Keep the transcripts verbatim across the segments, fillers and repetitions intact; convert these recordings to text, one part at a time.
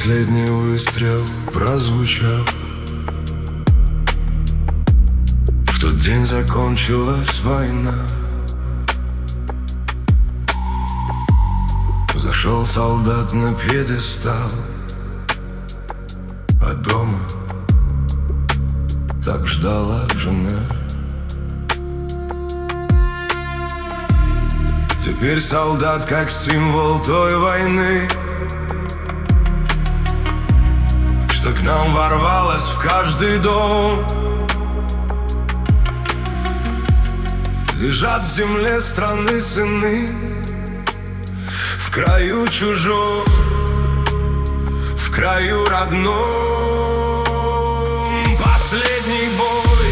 последний выстрел прозвучал, в тот день закончилась война. Зашел солдат на пьедестал, а дома так ждала жена. Теперь солдат как символ той войны, что к нам ворвалась в каждый дом. Лежат в земле страны сыны, в краю чужом, в краю родном. Последний бой,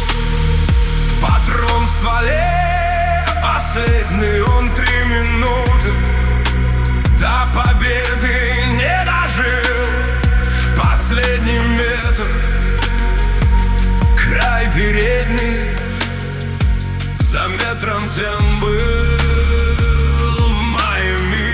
патрон в стволе, последний он три минуты, до победы не дожил. Последний метр, край передний, за метром тем был в Майами.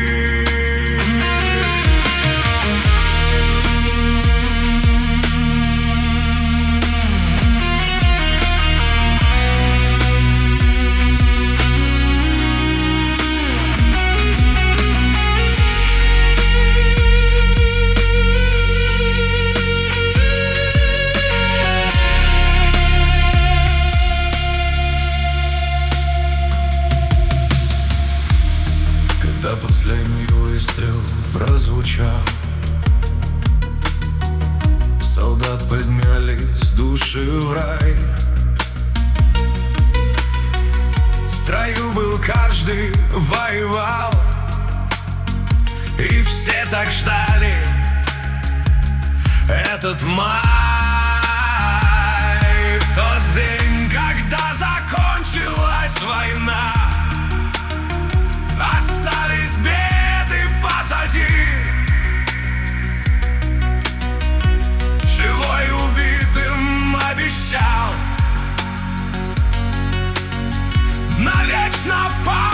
Когда последний выстрел прозвучал, солдат поднялись души в рай. В строю был каждый, воевал, и все так ждали этот май. В тот день, когда закончилась война, остались беды позади. Живой убитым обещал навечно память